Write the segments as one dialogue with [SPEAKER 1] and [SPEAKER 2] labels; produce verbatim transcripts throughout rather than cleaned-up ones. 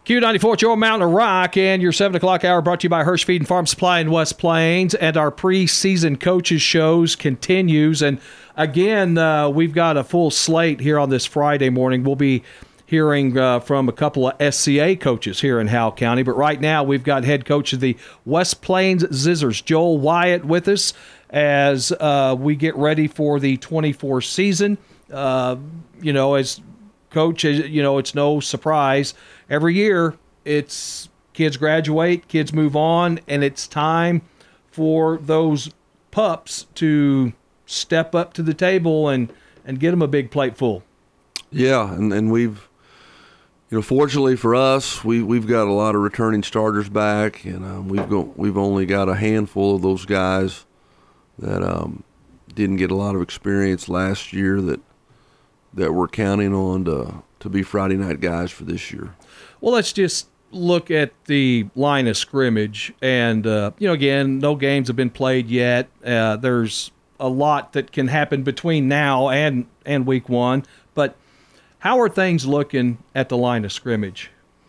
[SPEAKER 1] Q ninety-four, your Mountain Rock, and your seven o'clock hour brought to you by Hirsch Feed and Farm Supply in West Plains. And our preseason coaches shows continues. And again, uh, we've got a full slate here on this Friday morning. We'll be hearing uh, from a couple of S C A coaches here in Howell County. But right now, we've got head coach of the West Plains Zizzers, Joel Wyatt, with us as uh, we get ready for the twenty-four season. Uh, you know, as coach, you know, it's no surprise. Every year, it's kids graduate, kids move on, and it's time for those pups to step up to the table and, and get them a big plate full.
[SPEAKER 2] Yeah, and, and we've, you know, fortunately for us, we, we've got a lot of returning starters back, and um, we've go, we've only got a handful of those guys that um, didn't get a lot of experience last year that that we're counting on to, to be Friday night guys for this year.
[SPEAKER 1] Well, let's just look at the line of scrimmage. And, uh, you know, again, no games have been played yet. Uh, there's a lot that can happen between now and, and week one. But how are things looking at the line of scrimmage?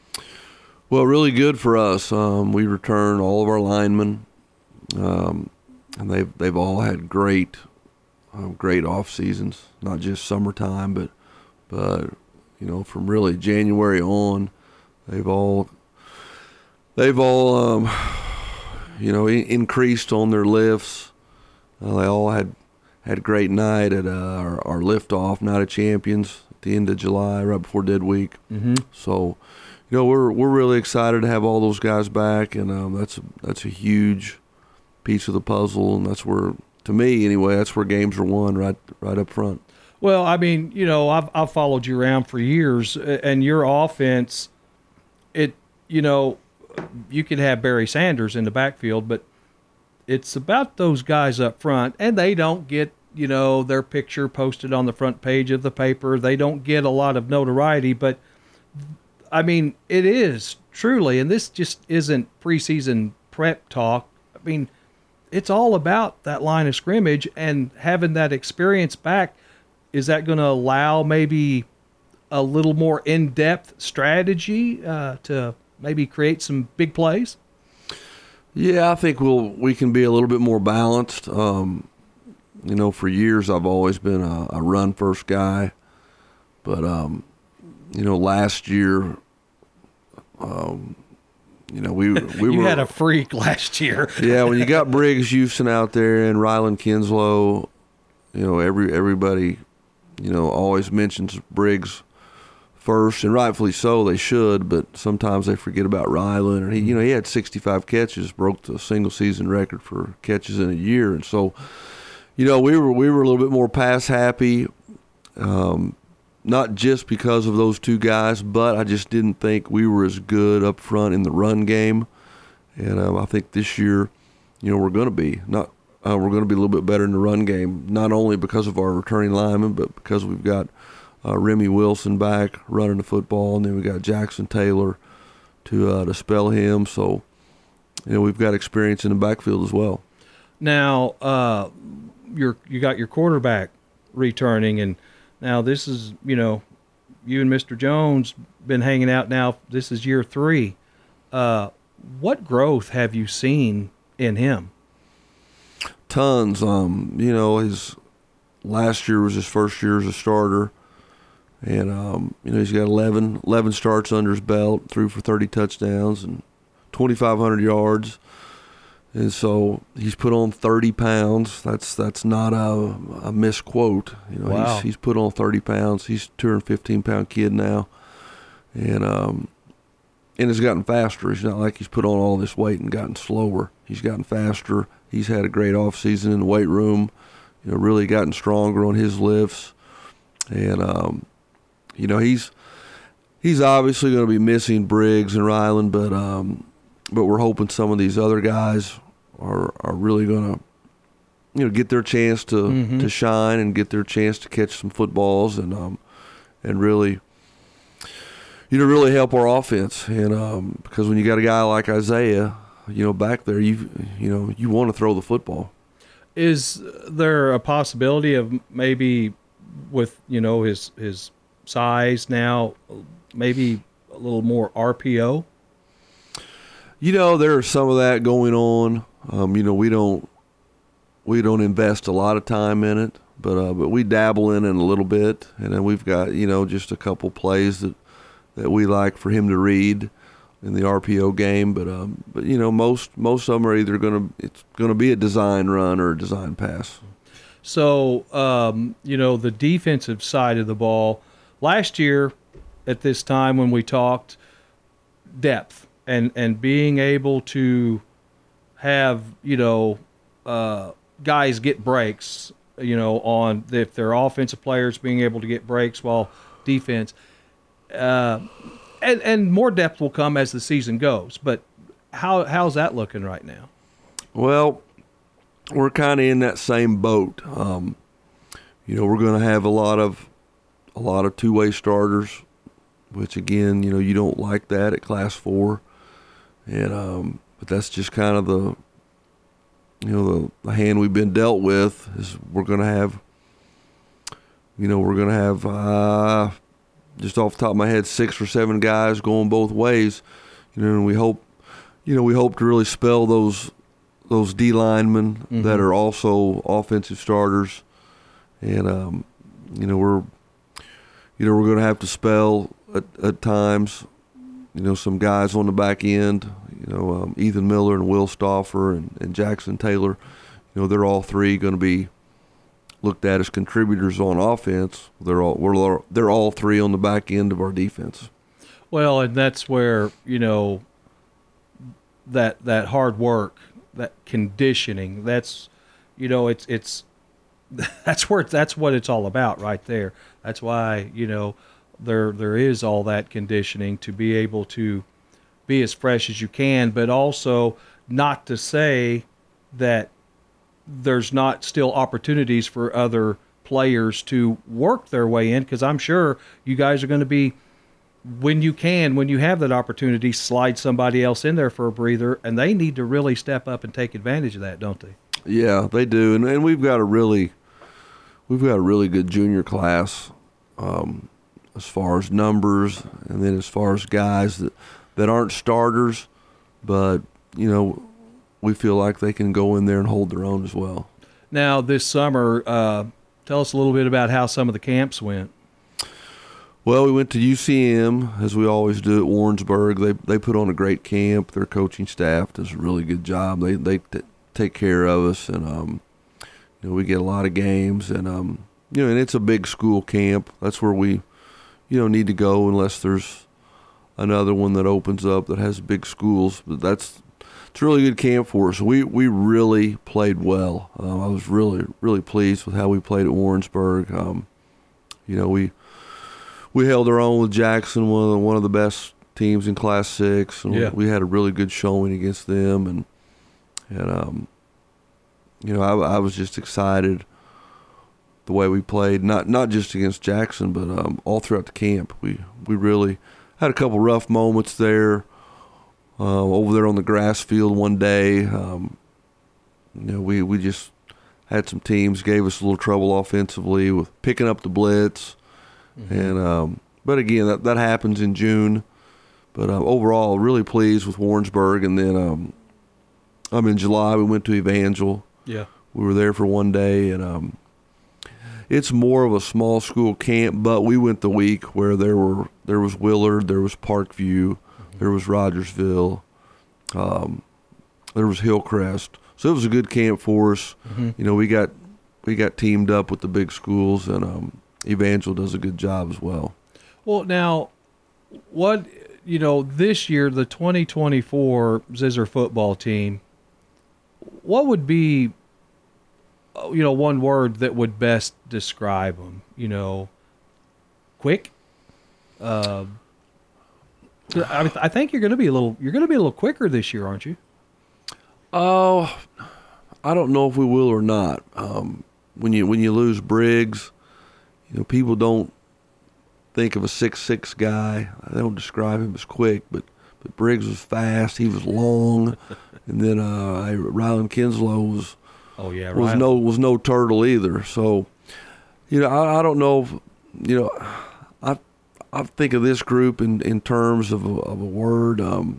[SPEAKER 2] Well, really good for us. Um, we return all of our linemen, um, and they've, they've all had great uh, great off seasons, not just summertime, but, but you know, from really January on. They've all, they've all, um, you know, in, increased on their lifts. Uh, they all had had a great night at uh, our, our lift-off, Night of Champions, at the end of July, right before Dead Week.
[SPEAKER 1] Mm-hmm.
[SPEAKER 2] So, you know, we're we're really excited to have all those guys back, and um, that's a, that's a huge piece of the puzzle, and that's where, to me anyway, that's where games are won, right right up front.
[SPEAKER 1] Well, I mean, you know, I've I've followed you around for years, and your offense. It, you know, you could have Barry Sanders in the backfield, but it's about those guys up front, and they don't get, you know, their picture posted on the front page of the paper. They don't get a lot of notoriety, but, I mean, it is truly, and this just isn't preseason prep talk. I mean, it's all about that line of scrimmage and having that experience back. Is that going to allow maybe a little more in-depth strategy uh, to maybe create some big plays?
[SPEAKER 2] Yeah, I think we'll we can be a little bit more balanced. Um, you know, for years I've always been a, a run-first guy, but um, you know, last year, um, you know, we we
[SPEAKER 1] you
[SPEAKER 2] were
[SPEAKER 1] had a freak last year.
[SPEAKER 2] Yeah, when you got Briggs Houston out there and Ryland Kinslow, you know, every everybody, you know, always mentions Briggs first, and rightfully so, they should, but sometimes they forget about Ryland. And he, you know, he had sixty-five catches, broke the single season record for catches in a year. And so, you know, we were we were a little bit more pass happy, um, not just because of those two guys, but I just didn't think we were as good up front in the run game. And um, I think this year, you know, we're going to be not uh, we're going to be a little bit better in the run game, not only because of our returning linemen, but because we've got Uh, Remy Wilson back running the football, and then we got Jackson Taylor to uh, to spell him. So, you know, we've got experience in the backfield as well.
[SPEAKER 1] Now, uh, you're you got your quarterback returning, and now this is, you know, you and Mister Jones been hanging out now. This is year three. Uh, what growth have you seen in him?
[SPEAKER 2] Tons. Um, you know, his last year was his first year as a starter. And, um, you know, he's got eleven, eleven starts under his belt, threw for thirty touchdowns and twenty-five hundred yards. And so he's put on thirty pounds. That's that's not a, a misquote. You know,
[SPEAKER 1] wow.
[SPEAKER 2] he's, he's put on thirty pounds. He's a two hundred fifteen pound kid now. And, um, and has gotten faster. It's not like he's put on all this weight and gotten slower. He's gotten faster. He's had a great offseason in the weight room, you know, really gotten stronger on his lifts. And, um, You know, he's he's obviously going to be missing Briggs and Ryland, but um, but we're hoping some of these other guys are are really going to, you know, get their chance to, mm-hmm. to shine and get their chance to catch some footballs and um and really, you know, really help our offense. And um, because when you got a guy like Isaiah, you know, back there, you you know, you want to throw the football.
[SPEAKER 1] Is there a possibility of maybe with, you know, his his size now, maybe a little more R P O?
[SPEAKER 2] You know, there's some of that going on. Um, you know, we don't we don't invest a lot of time in it, but uh, but we dabble in it a little bit, and then we've got, you know, just a couple plays that that we like for him to read in the R P O game. But um, but you know, most most of them are either gonna it's gonna be a design run or a design pass.
[SPEAKER 1] So um, you know, the defensive side of the ball last year at this time when we talked, depth and and being able to have, you know, uh, guys get breaks, you know, on if they're offensive players being able to get breaks while defense, uh, and and more depth will come as the season goes. But how how's that looking right now?
[SPEAKER 2] Well, we're kind of in that same boat. Um, you know, we're going to have a lot of a lot of two-way starters, which again, you know, you don't like that at Class Four, and um, but that's just kind of the, you know, the, the hand we've been dealt with. Is we're going to have, you know, we're going to have uh, just off the top of my head six or seven guys going both ways, you know, and we hope, you know, we hope to really spell those those D linemen mm-hmm. that are also offensive starters, and um, you know, we're, you know, we're going to have to spell at, at times, you know, some guys on the back end, you know, um, Ethan Miller and Will Stauffer and, and Jackson Taylor, you know, they're all three going to be looked at as contributors on offense. They're all we're they're all three on the back end of our defense.
[SPEAKER 1] Well, and that's where, you know, that that hard work, that conditioning, that's, you know, it's it's that's where that's what it's all about right there. That's why, you know, there there is all that conditioning to be able to be as fresh as you can, but also not to say that there's not still opportunities for other players to work their way in, because I'm sure you guys are going to be, when you can, when you have that opportunity, slide somebody else in there for a breather, and they need to really step up and take advantage of that, don't they?
[SPEAKER 2] Yeah, they do, and, and we've got a really, we've got a really good junior class, um, as far as numbers, and then as far as guys that, that aren't starters, but you know, we feel like they can go in there and hold their own as well.
[SPEAKER 1] Now, this summer, uh, tell us a little bit about how some of the camps went.
[SPEAKER 2] Well, we went to U C M, as we always do at Warrensburg. They they put on a great camp. Their coaching staff does a really good job. They they t- take care of us, and um, you know, we get a lot of games, and um, you know, and it's a big school camp. That's where we, you know, need to go unless there's another one that opens up that has big schools. But that's it's a really good camp for us. We we really played well. Um, I was really really pleased with how we played at Warrensburg. Um, you know, we. We held our own with Jackson, one of the, one of the best teams in Class Six, and
[SPEAKER 1] yeah.
[SPEAKER 2] we had a really good showing against them. And and um, you know, I, I was just excited the way we played, not not just against Jackson, but um, all throughout the camp. We we really had a couple rough moments there, uh, over there on the grass field one day. Um, you know, we we just had some teams gave us a little trouble offensively with picking up the blitz. Mm-hmm. And um, but again, that, that happens in June. But uh, overall, really pleased with Warrensburg. And then um, um, in July, we went to Evangel.
[SPEAKER 1] Yeah,
[SPEAKER 2] we were there for one day, and um, it's more of a small school camp. But we went the week where there were there was Willard, there was Parkview, mm-hmm. there was Rogersville, um, there was Hillcrest. So it was a good camp for us. Mm-hmm. You know, we got we got teamed up with the big schools, and um, Evangel does a good job as well.
[SPEAKER 1] Well, now, what, you know, this year, the twenty twenty-four Zizzer football team, what would be, you know, one word that would best describe them? You know, quick? Uh, I, mean, I think you're going to be a little, you're going to be a little quicker this year, aren't you?
[SPEAKER 2] Oh, I don't know if we will or not. Um, when you when you lose Briggs, you know, people don't think of a six six guy. They don't describe him as quick, but, but Briggs was fast. He was long, and then uh, Ryland Kinslow was
[SPEAKER 1] oh yeah
[SPEAKER 2] was
[SPEAKER 1] Ryland.
[SPEAKER 2] no was no turtle either. So, you know, I, I don't know if, you know, I I think of this group in, in terms of a, of a word. Um,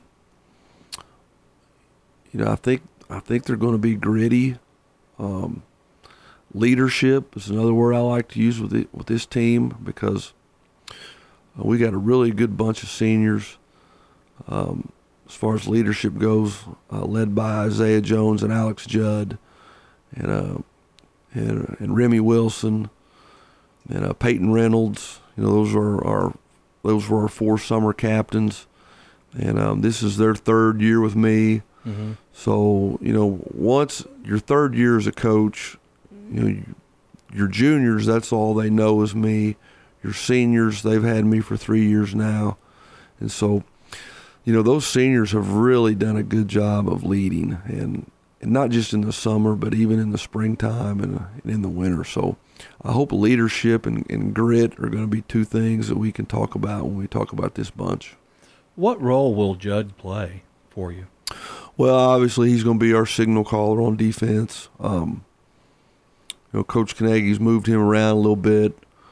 [SPEAKER 2] you know, I think I think they're going to be gritty. Um, leadership is another word I like to use with it, with this team, because uh, we got a really good bunch of seniors. Um, as far as leadership goes, uh, led by Isaiah Jones and Alex Judd, and uh, and, and Remy Wilson, and uh, Peyton Reynolds. You know, those are our those were our four summer captains, and um, this is their third year with me. Mm-hmm. So, you know, once your third year as a coach, you know, you, your juniors, that's all they know is me. Your seniors, they've had me for three years now. And so, you know, those seniors have really done a good job of leading, and, and not just in the summer, but even in the springtime and, and in the winter. So I hope leadership and, and grit are going to be two things that we can talk about when we talk about this bunch.
[SPEAKER 1] What role will Judd play for you?
[SPEAKER 2] Well, obviously he's going to be our signal caller on defense. Um, you know, Coach Carnegie's moved him around a little bit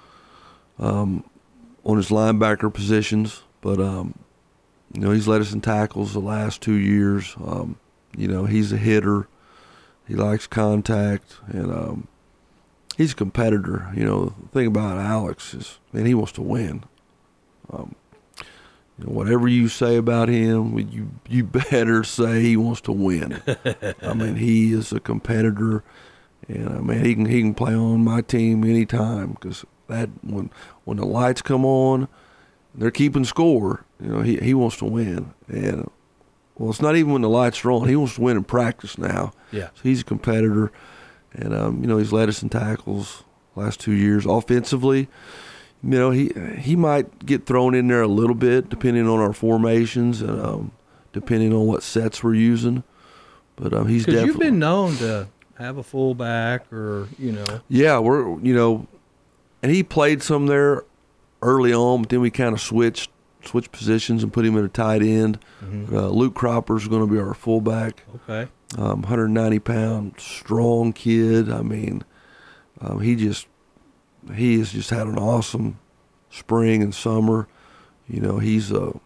[SPEAKER 2] um, on his linebacker positions, but um, you know, he's led us in tackles the last two years. Um, you know, he's a hitter. He likes contact, and um, he's a competitor. You know, the thing about Alex is, man, he wants to win. Um, You know, whatever you say about him, you you better say he wants to win. I mean, he is a competitor, and I mean, he can he can play on my team anytime, because that when when the lights come on, they're keeping score. You know, he he wants to win, and well, it's not even when the lights are on. He wants to win in practice now.
[SPEAKER 1] Yeah,
[SPEAKER 2] so he's a competitor, and um, you know, he's led us in tackles last two years offensively. You know, he he might get thrown in there a little bit depending on our formations and um, depending on what sets we're using. But um, he's definitely.
[SPEAKER 1] Because you've been known to have a fullback, or you know.
[SPEAKER 2] Yeah, we're you know, and he played some there early on, but then we kind of switched switched positions and put him at a tight end. Mm-hmm. Uh, Luke Cropper's going to be our fullback.
[SPEAKER 1] Okay.
[SPEAKER 2] Um, one hundred ninety pound, strong kid. I mean, um, he just. He has just had an awesome spring and summer. You know, he's a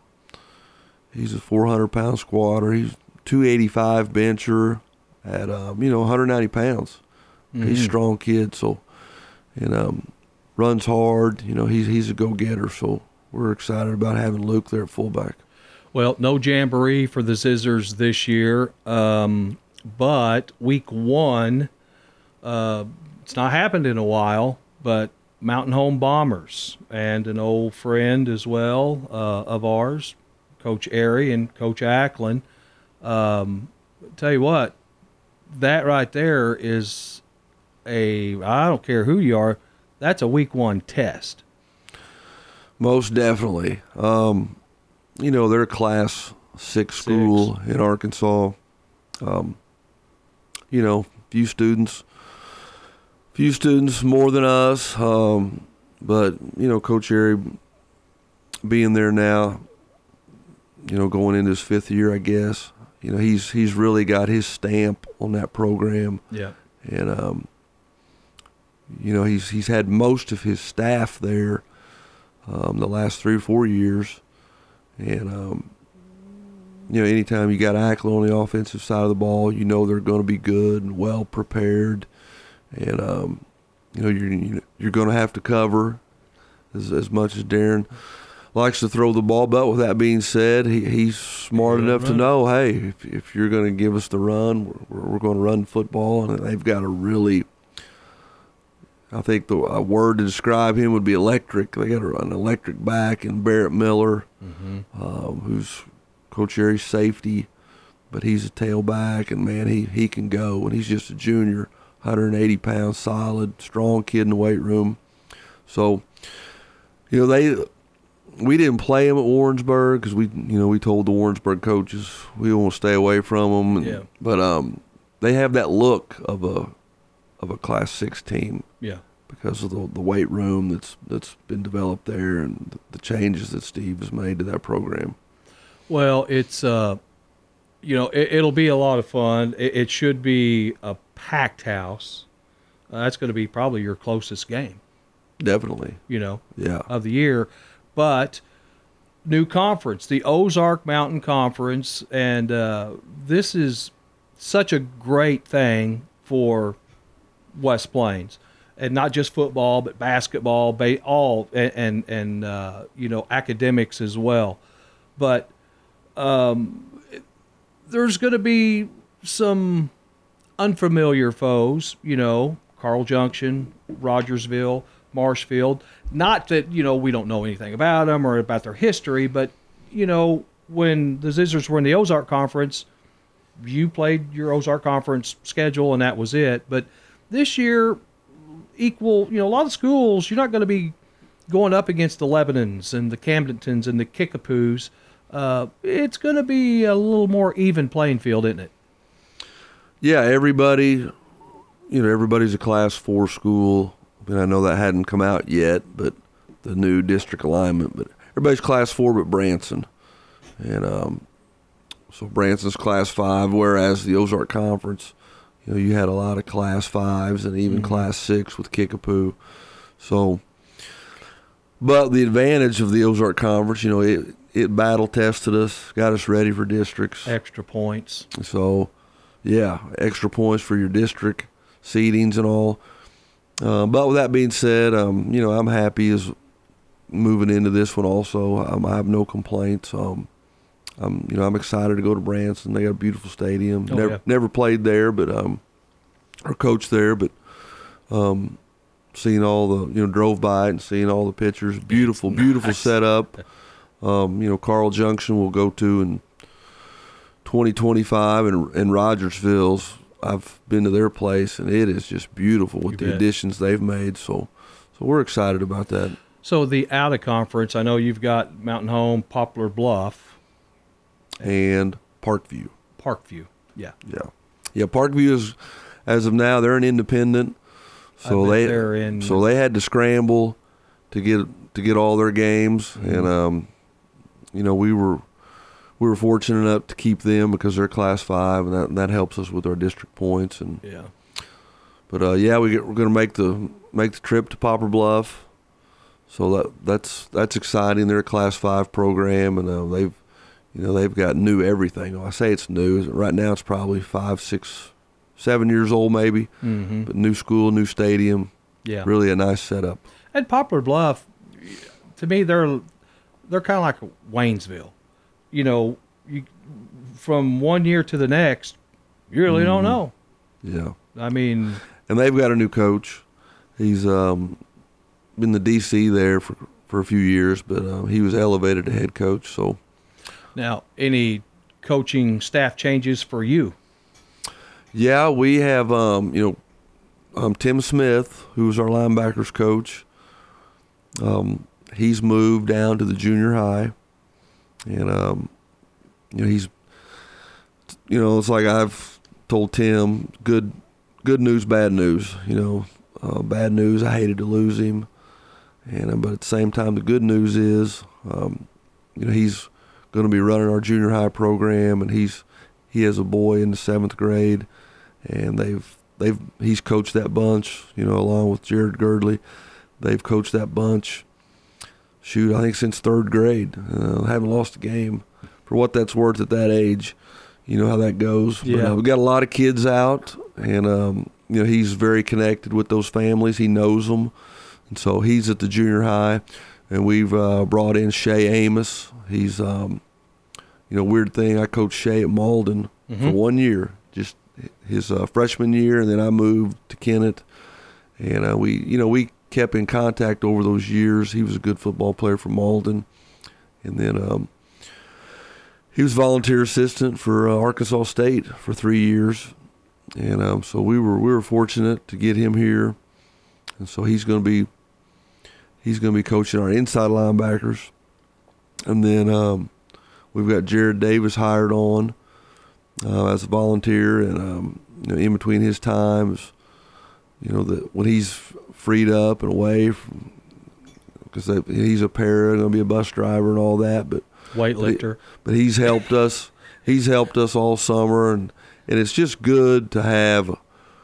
[SPEAKER 2] he's a four hundred pound squatter. He's two eighty-five bencher at um, you know one hundred ninety pounds. Mm-hmm. He's a strong kid. So, and um, runs hard. You know, he's he's a go getter. So we're excited about having Luke there at fullback.
[SPEAKER 1] Well, no jamboree for the Scissors this year, um, but week one, uh, it's not happened in a while. But Mountain Home Bombers, and an old friend as well uh, of ours, Coach Airy and Coach Ackland. Um, tell you what, that right there is a, I don't care who you are, that's a week one test.
[SPEAKER 2] Most definitely. Um, you know, they're a class six school six. in Arkansas. Um, you know, few students. Few students more than us, um, but, you know, Coach Airy being there now, you know, going into his fifth year, I guess, you know, he's he's really got his stamp on that program.
[SPEAKER 1] Yeah. And,
[SPEAKER 2] um, you know, he's he's had most of his staff there um, the last three or four years. And, um, you know, anytime you got Ackland on the offensive side of the ball, you know they're going to be good and well prepared. And, um, you know, you're, you're going to have to cover as, as much as Darren likes to throw the ball. But with that being said, he, he's smart enough to know, hey, if, if you're going to give us the run, we're, we're going to run football. And they've got a really, I think the a word to describe him would be electric. They got an electric back in Barrett Miller, mm-hmm. um, who's Coach Airy's safety, but he's a tailback. And, man, he, he can go. And he's just a junior. one hundred eighty pounds, solid, strong kid in the weight room. So, you know, they we didn't play him at Warrensburg because we, you know, we told the Warrensburg coaches we want to stay away from them. And,
[SPEAKER 1] yeah.
[SPEAKER 2] But um, they have that look of a of a Class Six team.
[SPEAKER 1] Yeah.
[SPEAKER 2] Because of the the weight room that's that's been developed there and the changes that Steve has made to that program.
[SPEAKER 1] Well, it's uh, you know, it, it'll be a lot of fun. It, it should be a packed house. Uh, that's going to be probably your closest game.
[SPEAKER 2] Definitely.
[SPEAKER 1] You know,
[SPEAKER 2] yeah.
[SPEAKER 1] of the year. but new conference, the Ozark Mountain Conference, and uh, this is such a great thing for West Plains, and not just football, but basketball, ba- all, and and, and uh, you know, academics as well. But um, there's going to be some unfamiliar foes, you know, Carl Junction, Rogersville, Marshfield. Not that, you know, we don't know anything about them or about their history, but, you know, when the Zizzers were in the Ozark Conference, you played your Ozark Conference schedule and that was it. But this year, equal, you know, a lot of schools, you're not going to be going up against the Lebanons and the Camdentons and the Kickapoos. Uh, it's going to be a little more even playing field, isn't it?
[SPEAKER 2] Yeah, everybody, you know, everybody's a Class four school. I mean, I know that hadn't come out yet, but the new district alignment, but everybody's Class four but Branson. And um, so Branson's Class five, whereas the Ozark Conference, you know, you had a lot of Class fives and even mm-hmm. Class six with Kickapoo. So, but the advantage of the Ozark Conference, you know, it, it battle tested us, got us ready for districts.
[SPEAKER 1] Extra points.
[SPEAKER 2] So, yeah, extra points for your district seedings and all. Uh, but with that being said, um, you know, I'm happy as moving into this one also. Um, I have no complaints. Um, I'm, you know, I'm excited to go to Branson. They got a beautiful stadium.
[SPEAKER 1] Oh,
[SPEAKER 2] never,
[SPEAKER 1] yeah.
[SPEAKER 2] never played there, but um, or coached there, but um, seeing all the, you know, drove by it and seeing all the pictures. Beautiful, nice. Beautiful setup. Um, you know, Carl Junction will go to in twenty twenty-five, and and Rogersville's. I've been to their place, and it is just beautiful with
[SPEAKER 1] You
[SPEAKER 2] the
[SPEAKER 1] bet.
[SPEAKER 2] additions they've made. So, so we're excited about that.
[SPEAKER 1] So the out of conference, I know you've got Mountain Home, Poplar Bluff,
[SPEAKER 2] and Parkview.
[SPEAKER 1] Parkview. Yeah,
[SPEAKER 2] yeah, yeah. Parkview is, as of now, they're an independent. So they
[SPEAKER 1] they're in.
[SPEAKER 2] So they had to scramble to get to get all their games,
[SPEAKER 1] mm-hmm.
[SPEAKER 2] and um, you know, we were. We were fortunate enough to keep them because they're Class Five, and that that helps us with our district points. And
[SPEAKER 1] yeah,
[SPEAKER 2] but uh, yeah, we get, we're going to make the make the trip to Poplar Bluff, so that that's that's exciting. They're a Class Five program, and uh, they've you know they've got new everything. Well, I say it's new. Right now, it's probably five, six, seven years old, maybe.
[SPEAKER 1] mm-hmm.
[SPEAKER 2] But new school, new stadium.
[SPEAKER 1] Yeah,
[SPEAKER 2] really a nice setup.
[SPEAKER 1] And Poplar Bluff, to me, they're they're kind of like Waynesville. You know, you, from one year to the next, you really mm. don't know.
[SPEAKER 2] Yeah.
[SPEAKER 1] I mean.
[SPEAKER 2] And they've got a new coach. He's um, been the D C there for, for a few years, but um, he was elevated to head coach. So.
[SPEAKER 1] Now, any coaching staff changes for you?
[SPEAKER 2] Yeah, we have, um, you know, um, Tim Smith, who's our linebackers coach. Um, he's moved down to the junior high. And, um, you know, he's, you know, it's like I've told Tim, good good news, bad news. You know, uh, bad news, I hated to lose him. And uh, but at the same time, the good news is, um, you know, he's going to be running our junior high program, and he's he has a boy in the seventh grade, and they've they've he's coached that bunch, you know, along with Jared Girdley. They've coached that bunch. Shoot, I think since third grade. Uh, haven't lost a game. For what that's worth at that age, you know how that goes.
[SPEAKER 1] Yeah.
[SPEAKER 2] But, uh, we've got a lot of kids out, and um, you know he's very connected with those families. He knows them, and so he's at the junior high, and we've uh, brought in Shay Amos. He's, um, you know, weird thing. I coached Shay at Malden mm-hmm. for one year, just his uh, freshman year, and then I moved to Kennett, and uh, we, you know, we. kept in contact over those years. He was a good football player for Malden. And then um, he was volunteer assistant for uh, Arkansas State for three years. And um, so we were we were fortunate to get him here. And so he's going to be he's going to be coaching our inside linebackers. And then um, we've got Jared Davis hired on uh, as a volunteer, and um, you know, in between his times, you know, that when he's freed up and away, because he's a para, going to be a bus driver and all that, but
[SPEAKER 1] weightlifter.
[SPEAKER 2] But, but he's helped us. He's helped us all summer, and, and it's just good to have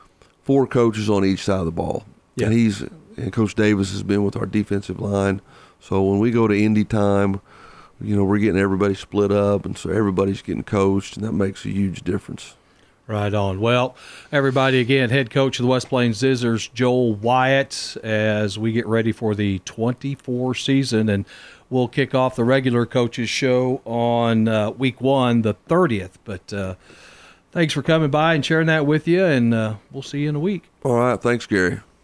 [SPEAKER 2] four coaches on each side of the ball.
[SPEAKER 1] Yeah.
[SPEAKER 2] And he's and Coach Davis has been with our defensive line So when we go to Indy time, you know, we're getting everybody split up, and so everybody's getting coached, and that makes a huge difference.
[SPEAKER 1] Right on. Well, everybody, again, head coach of the West Plains Zizzers, Joel Wyatt, as we get ready for the twenty-four season, and we'll kick off the regular coaches show on uh, week one, the thirtieth. But uh, thanks for coming by and sharing that with you, and uh, we'll see you in a week.
[SPEAKER 2] All right. Thanks, Gary.